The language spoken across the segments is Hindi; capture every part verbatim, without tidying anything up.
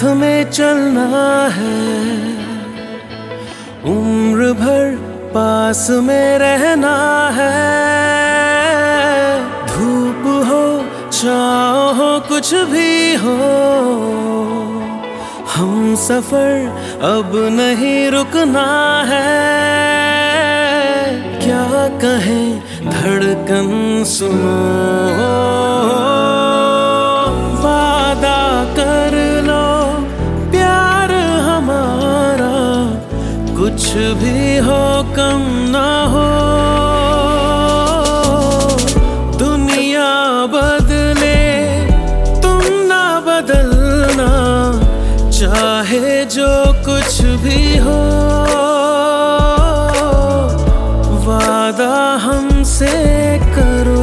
साथ में चलना है, उम्र भर पास में रहना है। धूप हो छाँव हो कुछ भी हो, हम सफर अब नहीं रुकना है। क्या कहें धड़कन सुनो, वादा कर लो प्यार हमारा कुछ भी हो कम ना हो। दुनिया बदले तुम ना बदलना, चाहे जो कुछ भी हो। वादा हमसे करो।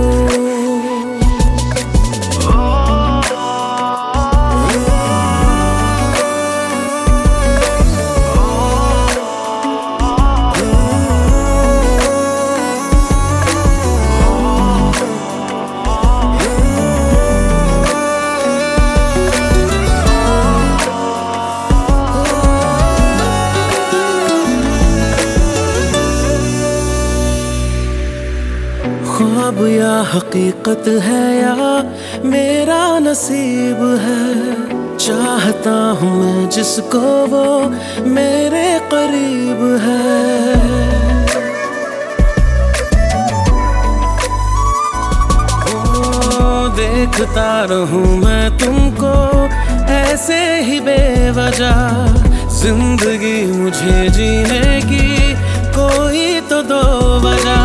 ख्वाब या हकीकत है या मेरा नसीब है, चाहता हूँ मैं जिसको वो मेरे करीब है। ओ, देखता रहूँ मैं तुमको ऐसे ही बेवजह, जिंदगी मुझे जीने की कोई तो दो वजह।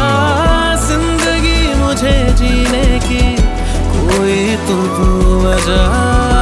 मुझे जीने की कोई तो वजह।